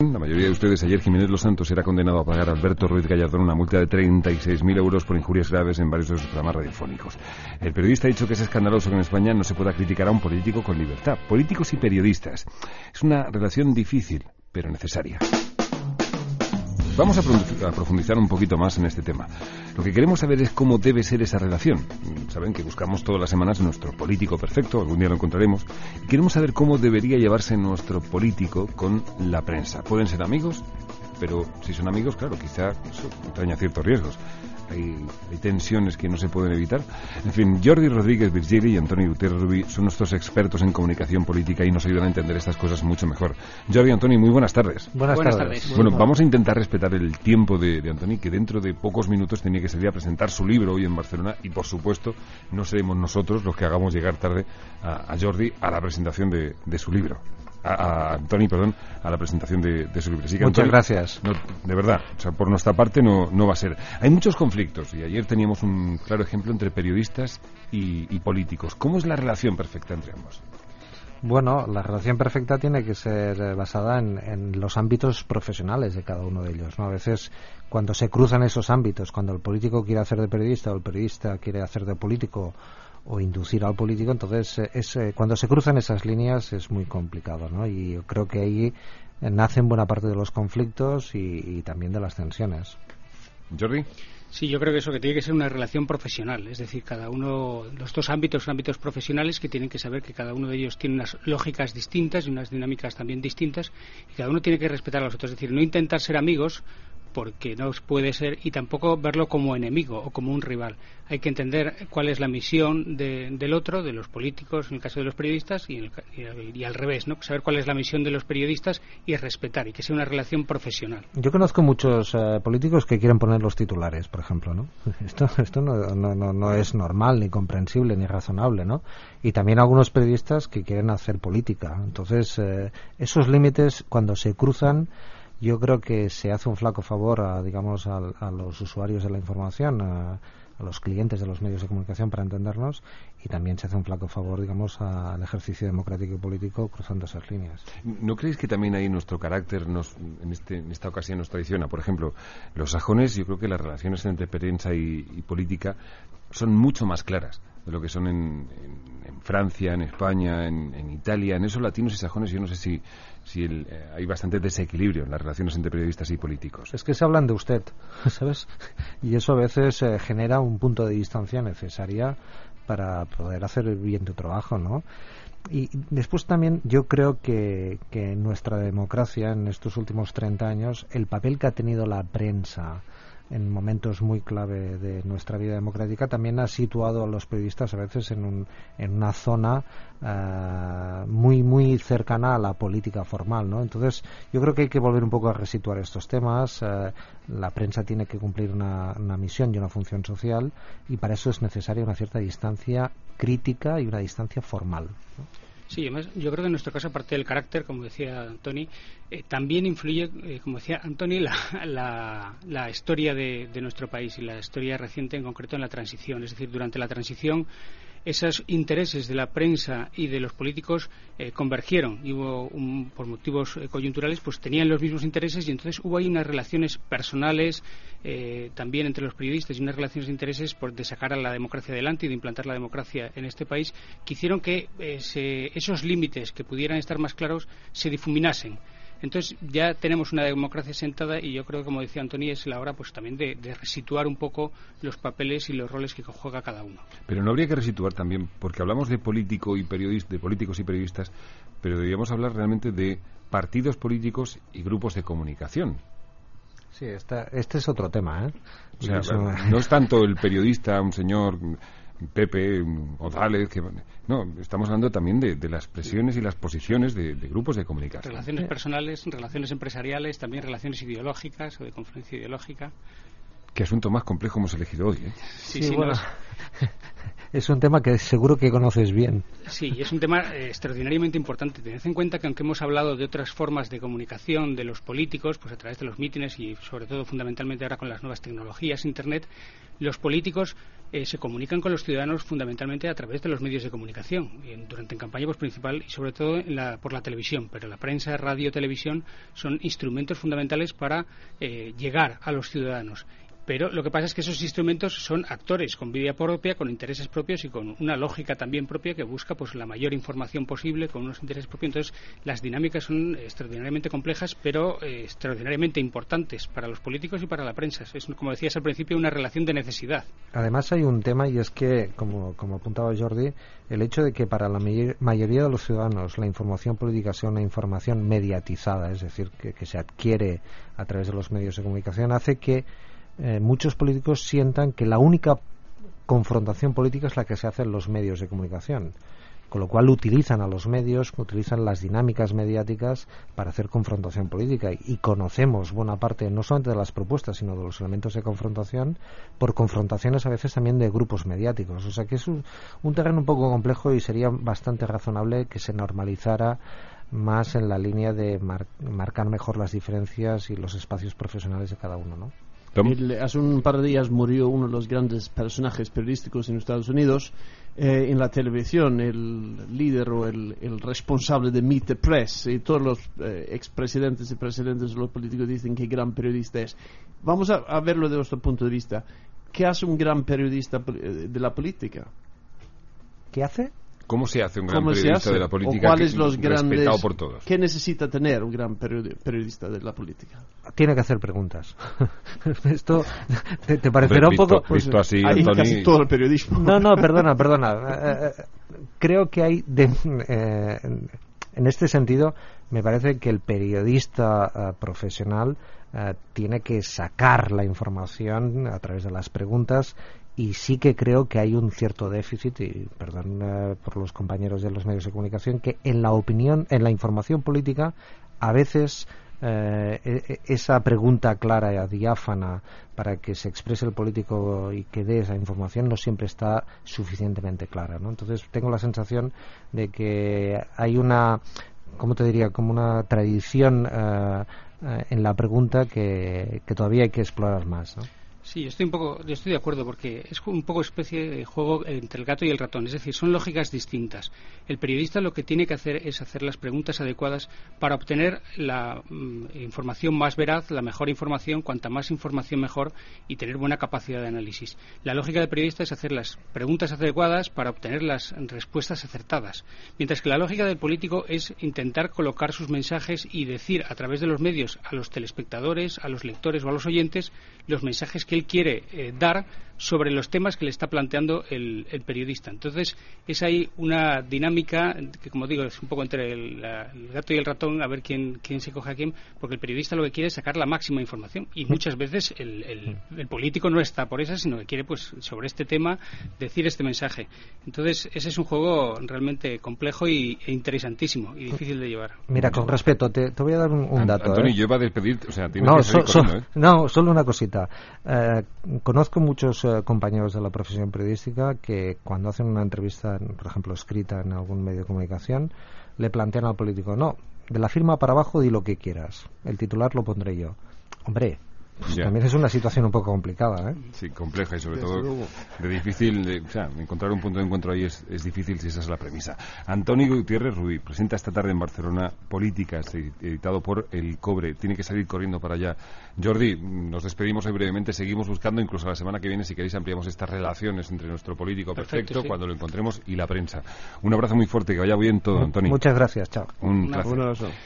La mayoría de ustedes, ayer Jiménez Los Santos era condenado a pagar a Alberto Ruiz Gallardón una multa de 36.000 euros por injurias graves en varios de sus programas radiofónicos. El periodista ha dicho que es escandaloso que en España no se pueda criticar a un político con libertad. Políticos y periodistas. Es una relación difícil, pero necesaria. Vamos a profundizar un poquito más en este tema. Lo que queremos saber es cómo debe ser esa relación. Saben que buscamos todas las semanas nuestro político perfecto, algún día lo encontraremos. Y queremos saber cómo debería llevarse nuestro político con la prensa. ¿Pueden ser amigos? Pero si son amigos, claro, quizá eso entraña ciertos riesgos. Hay tensiones que no se pueden evitar. En fin, Jordi Rodríguez Virgili y Antoni Gutiérrez Rubí son nuestros expertos en comunicación política y nos ayudan a entender estas cosas mucho mejor. Jordi y Antoni, muy buenas tardes. Buenas tardes. Bueno, vamos a intentar respetar el tiempo de Antoni, que dentro de pocos minutos tenía que salir a presentar su libro hoy en Barcelona y, por supuesto, no seremos nosotros los que hagamos llegar tarde a Jordi a la presentación de su libro. A Antoni, a la presentación de su libro. Así que, muchas Antoni, gracias. No, de verdad, o sea, por nuestra parte no va a ser. Hay muchos conflictos y ayer teníamos un claro ejemplo entre periodistas y políticos. ¿Cómo es la relación perfecta entre ambos? Bueno, la relación perfecta tiene que ser basada en los ámbitos profesionales de cada uno de ellos, ¿no? A veces, cuando se cruzan esos ámbitos, cuando el político quiere hacer de periodista o el periodista quiere hacer de político o inducir al político, entonces cuando se cruzan esas líneas es muy complicado, ¿no? Y yo creo que ahí nacen buena parte de los conflictos y también de las tensiones. ¿Jordi? Sí, yo creo que eso, que tiene que ser una relación profesional, es decir, cada uno, los dos ámbitos son ámbitos profesionales que tienen que saber que cada uno de ellos tiene unas lógicas distintas y unas dinámicas también distintas y cada uno tiene que respetar a los otros, es decir, no intentar ser amigos porque no puede ser, y tampoco verlo como enemigo o como un rival. Hay que entender cuál es la misión del otro, de los políticos, en el caso de los periodistas, y al revés, ¿no? Saber cuál es la misión de los periodistas y respetar, y que sea una relación profesional. Yo conozco muchos políticos que quieren poner los titulares, por ejemplo, ¿no? Esto no es normal, ni comprensible, ni razonable, ¿no? Y también algunos periodistas que quieren hacer política. Entonces, esos límites, cuando se cruzan, yo creo que se hace un flaco favor a los usuarios de la información, a los clientes de los medios de comunicación, para entendernos, y también se hace un flaco favor, al ejercicio democrático y político cruzando esas líneas. ¿No creéis que también ahí nuestro carácter en esta ocasión nos traiciona? Por ejemplo, los sajones, yo creo que las relaciones entre prensa y política son mucho más claras de lo que son en Francia, en España, en Italia. En esos latinos y sajones yo no sé si hay bastante desequilibrio en las relaciones entre periodistas y políticos. Es que se hablan de usted, ¿sabes? Y eso a veces genera un punto de distancia necesaria para poder hacer bien tu trabajo, ¿no? Y después también yo creo que en nuestra democracia, en estos últimos 30 años, el papel que ha tenido la prensa en momentos muy clave de nuestra vida democrática también ha situado a los periodistas a veces en una zona muy cercana a la política formal, ¿no? Entonces yo creo que hay que volver un poco a resituar estos temas. La prensa tiene que cumplir una misión y una función social, y para eso es necesaria una cierta distancia crítica y una distancia formal, ¿no? Sí, además yo creo que en nuestro caso, aparte del carácter, como decía Antoni, también influye, como decía Antoni, la historia de nuestro país y la historia reciente, en concreto en la transición. Es decir, durante la transición esos intereses de la prensa y de los políticos convergieron y por motivos coyunturales pues tenían los mismos intereses, y entonces hubo ahí unas relaciones personales también entre los periodistas y unas relaciones de intereses de sacar a la democracia adelante y de implantar la democracia en este país, que hicieron que esos límites que pudieran estar más claros se difuminasen. Entonces ya tenemos una democracia sentada, y yo creo que, como decía Antoni, es la hora pues también de resituar un poco los papeles y los roles que juega cada uno. Pero no habría que resituar también, porque hablamos de políticos y periodistas, pero deberíamos hablar realmente de partidos políticos y grupos de comunicación. Sí, este es otro tema, ¿eh? O sea, no es tanto el periodista, un señor Pepe Odález, no, estamos hablando también de las presiones y las posiciones de grupos de comunicación. Relaciones personales, relaciones empresariales, también relaciones ideológicas o de confluencia ideológica. Qué asunto más complejo hemos elegido hoy, ¿eh? Sí, bueno. Es un tema que seguro que conoces bien. Sí, es un tema extraordinariamente importante. Tened en cuenta que aunque hemos hablado de otras formas de comunicación de los políticos, pues a través de los mítines y sobre todo fundamentalmente ahora con las nuevas tecnologías, Internet, los políticos se comunican con los ciudadanos fundamentalmente a través de los medios de comunicación, durante en campaña pues principal y sobre todo por la televisión, pero la prensa, radio, televisión son instrumentos fundamentales para llegar a los ciudadanos. Pero lo que pasa es que esos instrumentos son actores con vida propia, con intereses propios y con una lógica también propia que busca pues la mayor información posible con unos intereses propios. Entonces, las dinámicas son extraordinariamente complejas, pero extraordinariamente importantes para los políticos y para la prensa. Es, como decías al principio, una relación de necesidad. Además, hay un tema, y es que, como apuntaba Jordi, el hecho de que para la mayoría de los ciudadanos la información política sea una información mediatizada, es decir, que se adquiere a través de los medios de comunicación, hace que muchos políticos sientan que la única confrontación política es la que se hace en los medios de comunicación, con lo cual utilizan a los medios, utilizan las dinámicas mediáticas para hacer confrontación política, y conocemos buena parte no solamente de las propuestas sino de los elementos de confrontación por confrontaciones a veces también de grupos mediáticos. O sea que es un terreno un poco complejo y sería bastante razonable que se normalizara más en la línea de marcar mejor las diferencias y los espacios profesionales de cada uno, ¿no? Hace un par de días murió uno de los grandes personajes periodísticos en Estados Unidos, en la televisión, el líder o el responsable de Meet the Press, y todos los expresidentes y presidentes de los políticos dicen que gran periodista es. Vamos a verlo desde nuestro punto de vista. ¿Qué hace un gran periodista de la política? ¿Qué hace? ¿Cómo se hace un gran periodista de la política respetado por todos? ¿Qué necesita tener un gran periodista de la política? Tiene que hacer preguntas. Esto te parecerá un poco... Visto así, hay Antoni... casi todo el periodismo. No, perdona. Creo que hay... en este sentido, me parece que el periodista profesional tiene que sacar la información a través de las preguntas. Y sí que creo que hay un cierto déficit, y perdón por los compañeros de los medios de comunicación, que en la información política a veces esa pregunta clara, diáfana, para que se exprese el político y que dé esa información no siempre está suficientemente clara, ¿no? Entonces tengo la sensación de que hay una, ¿cómo te diría?, como una tradición en la pregunta que todavía hay que explorar más, ¿no? Sí, yo estoy de acuerdo, porque es un poco especie de juego entre el gato y el ratón, es decir, son lógicas distintas. El periodista lo que tiene que hacer es hacer las preguntas adecuadas para obtener la información más veraz, la mejor información, cuanta más información mejor, y tener buena capacidad de análisis. La lógica del periodista es hacer las preguntas adecuadas para obtener las respuestas acertadas, mientras que la lógica del político es intentar colocar sus mensajes y decir a través de los medios a los telespectadores, a los lectores o a los oyentes los mensajes que él quiere dar sobre los temas que le está planteando el periodista. Entonces, es ahí una dinámica que, como digo, es un poco entre el gato y el ratón, a ver quién se coge a quién, porque el periodista lo que quiere es sacar la máxima información, y muchas veces el político no está por esa, sino que quiere, pues, sobre este tema decir este mensaje. Entonces, ese es un juego realmente complejo e interesantísimo y difícil de llevar. Mira, con respeto, te voy a dar un dato. Antoni, yo iba a despedir, o sea, tienes que salir corriendo, ¿eh? No, solo una cosita. Conozco muchos compañeros de la profesión periodística que cuando hacen una entrevista, por ejemplo, escrita en algún medio de comunicación, le plantean al político: no, de la firma para abajo di lo que quieras, el titular lo pondré yo. Hombre, pues también es una situación un poco complicada, ¿eh? Sí, compleja, y sobre todo de difícil, o sea, encontrar un punto de encuentro ahí es difícil si esa es la premisa. Antoni Gutiérrez Rubí presenta esta tarde en Barcelona Políticas, editado por El Cobre. Tiene que salir corriendo para allá. Jordi, nos despedimos hoy brevemente, seguimos buscando, incluso la semana que viene, si queréis, ampliamos estas relaciones entre nuestro político perfecto, sí, cuando lo encontremos, y la prensa. Un abrazo muy fuerte, que vaya bien todo, Antoni. Muchas gracias, chao. Un placer.